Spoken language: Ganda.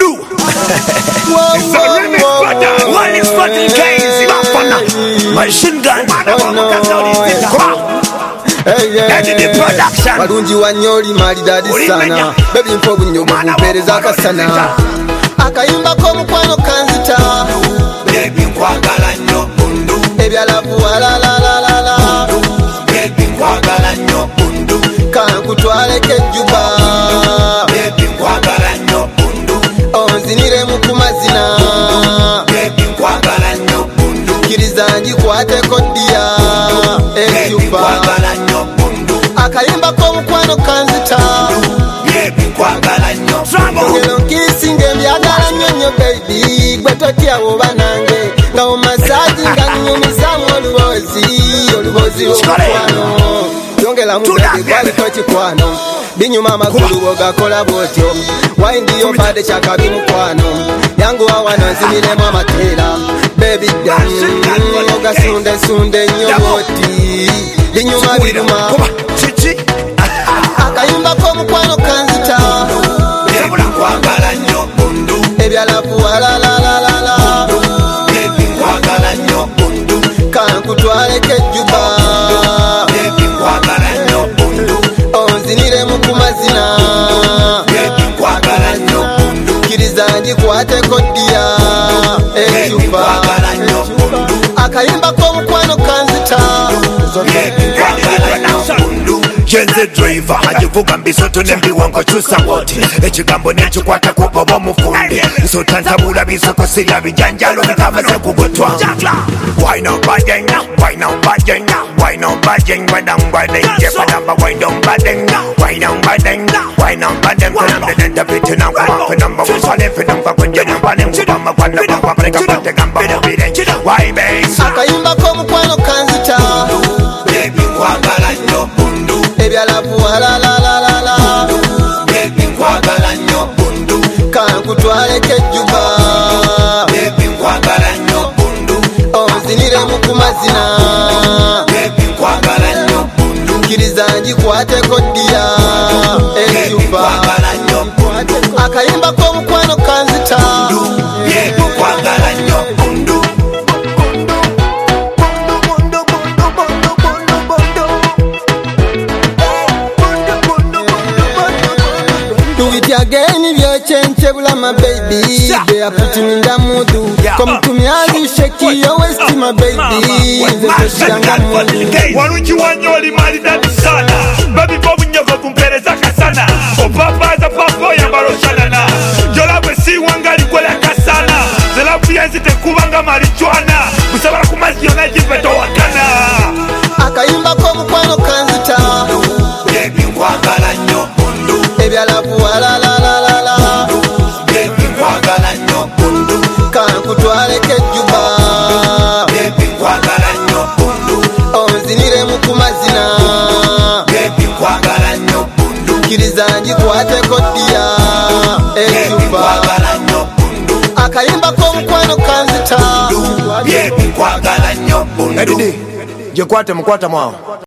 Bundu. It's a remix for that. One is for the guys. Machine gun. Walungi wanyoli malidadi sana. Baby mpobu nyomu mpereza kasana. Akayimba ko mukwano kanzita. Baby nkwagala nnyo bundu. Ebyalavu la la la la la. Baby nkwagala nnyo bundu. Kankutwale kejjuba. Baby nkwagala nnyo bundu. Onzinire mu kumazina. Baby nkwagala nnyo bundu. Kiriza njikwateko ddiya. Ejjuba. Akayimba ko mukwano kanzita. Baby nkwagala nnyo. Ngelo nkisinga embyagala nnyo nnyo baby. Gwe totya woba nange. Nga omasaji nga nnyumizamu olubozi lw'omukwano. Yongera mu baby gwaliko kikwano. Binyuma amagulu bw'ogakola bw'otyo. Wayindi yo mbadde kyakabi mukwano. Yangu awano nziniremu amateera. Baby dance ogasunde nnyo bw'oti. Binyuma biruma. Akayimba ko mukwano kanzita. Baby nkwagala nnyo bundu. Ebyalavu la la la la la. Baby nkwagala nnyo bundu. Kankutwale kejjuba. Baby nkwagala nnyo bundu. Onzinire mu kumazina. Baby nkwagala nnyo bundu. Kiriza njikwateko ddiya. Ejjuba. Akayimba ko mukwano kanzita. Baby nkwagala nnyo bundu. Jenze driver ajivuga mbisoto nembiwango chusa wote. Ekigambo nekikwata ku bobo mufundi. Nsota ntabula bisoko sirya bijanjalo bitamaze kugotwa. Wine on badeng, wine on badeng, wine on badeng, wine on badeng, jepanamba wine on badeng, wine on badeng, wine on badeng. Kanambe nenda biti na kwa kanamba wusale finamba kwenye nambane mubama kwa namba kwa breka pate gamba mubire. Why bang? Akayimba ko mukwano kanzita. Baby nkwagala nnyo bundu. Ebyalavu la la la la la. Baby nkwagala nnyo bundu. Kankutwale kejjuba. Baby nkwagala nnyo bundu. Onzinire mu kumazina. Baby nkwagala nnyo bundu. Kiriza njikwateko ddiya. Ejjuba. Akayimba ko mukwano kanzita. Baby nkwagala nnyo bundu. Again byochenche bulama baby. They are putting in the mood. Come to me and shake your waist my baby. Walungi wanyoli malidadi sana. Baby bobu nyogo kumpereza kasana. Opapa za papo ya baroshanana. Yola wesi wangali kwela kasana. Zelafu yenzite kubanga marijuana. Musabara kumazi yona jipeto wakana. Akayimba ko mukwano kanzita. Baby nkwagala nnyo bundu. Ebyalavu la la la la la. Baby nkwagala nnyo bundu. Kankutwale kejjuba. Baby nkwagala nnyo bundu. Onzinire mu kumazina. Baby nkwagala nnyo bundu. Kiriza njikwateko ddiya. Ejjuba. Akayimba ko mukwano kanzita. Baby nkwagala nnyo bundu. Jikwate mukwata mwawo.